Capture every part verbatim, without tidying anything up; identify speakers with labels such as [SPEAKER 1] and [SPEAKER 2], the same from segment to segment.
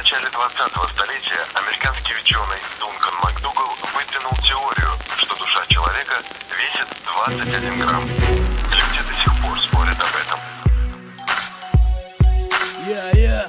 [SPEAKER 1] начале двадцатого столетия американский ученый Дункан МакДугал выдвинул теорию, что душа человека весит двадцать один грамм. Люди до сих пор спорят об этом.
[SPEAKER 2] Yeah, yeah.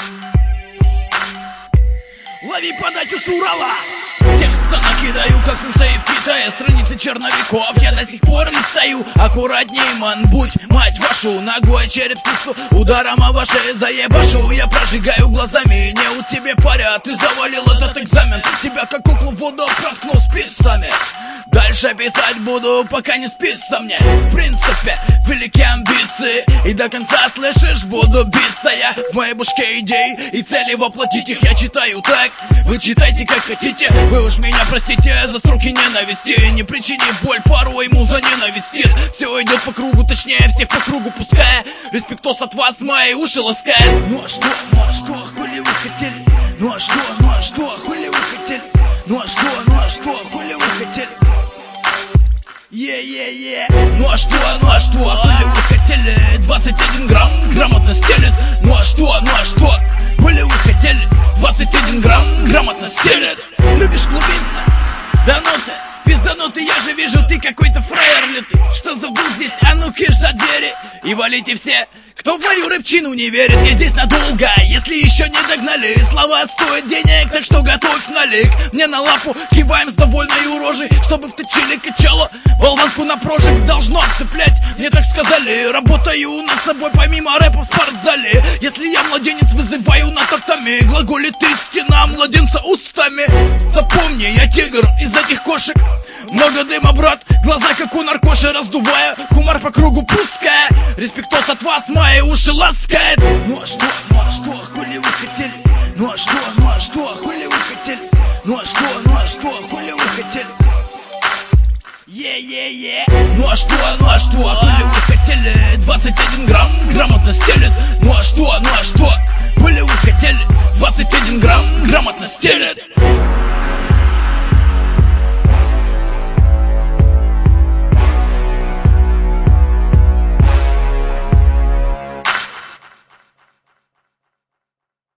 [SPEAKER 2] Лови подачу с Урала! Текста накидаю, как сенсей в Китае. Страницы черновиков я до сих пор листаю. Аккуратней, ман, будь, мать вашу. Ногой череп снесу, ударом о вашей заебашу. Я прожигаю глазами, не у тебя паря. Ты завалил этот экзамен, тебя как куклу в воду проткну спицами. Дальше писать буду, пока не спится мне. В принципе, великие амбиции, и до конца, слышишь, буду биться. Я в моей башке идей и цели воплотить их. Я читаю так, вы читайте как хотите. Вы уж меня простите за строки ненависти. Не причинив боль, порой муза ненавистит. Все идет по кругу, точнее всех по кругу пуская. Респектос от вас мои уши ласкает. Ну а что, ну а что, хули вы хотели? Ну а что, ну а что, хули вы хотели? Ну а что, ну а что, хули вы хотели? Е-е-е. Ну а что, ну а что, хули вы хотели? двадцать один грамм, грамотно стелет. Ну а что, ну а что, хули вы хотели? двадцать один грамм, грамотно стелет. Любишь клубиться? Да ну ты, пизданутый, я же вижу, ты какой-то фраер ли ты? Что забыл здесь? А ну киш за двери и валите все, кто в мою рэпчину не верит. Я здесь надолго, если еще не догнали. Слова стоят денег, так что готовь налик. Мне на лапу киваем с довольной рожей, чтобы вточили качало. Болванку на прожиг должно цеплять, мне так сказали. Работаю над собой помимо рэпа в спортзале. Если я младенец, вызываю на татами. Глаголит истина младенца устами. Запомни, я тигр из этих кошек. Много дыма, брат, глаза как у наркоши раздувая, кумар по кругу пуская. Респектос от вас мои уши ласкает. Ну а что, ну а что, хули вы хотели? Ну а что, ну а что, хули вы хотели? Ну а что, ну а что, хули вы хотели? Е-е-е. Ну а что, ну а что, хули вы хотели? двадцать один грамм, грамотно стелет. Ну а что, ну а что, хули вы хотели? двадцать один грамм, грамотно стелет.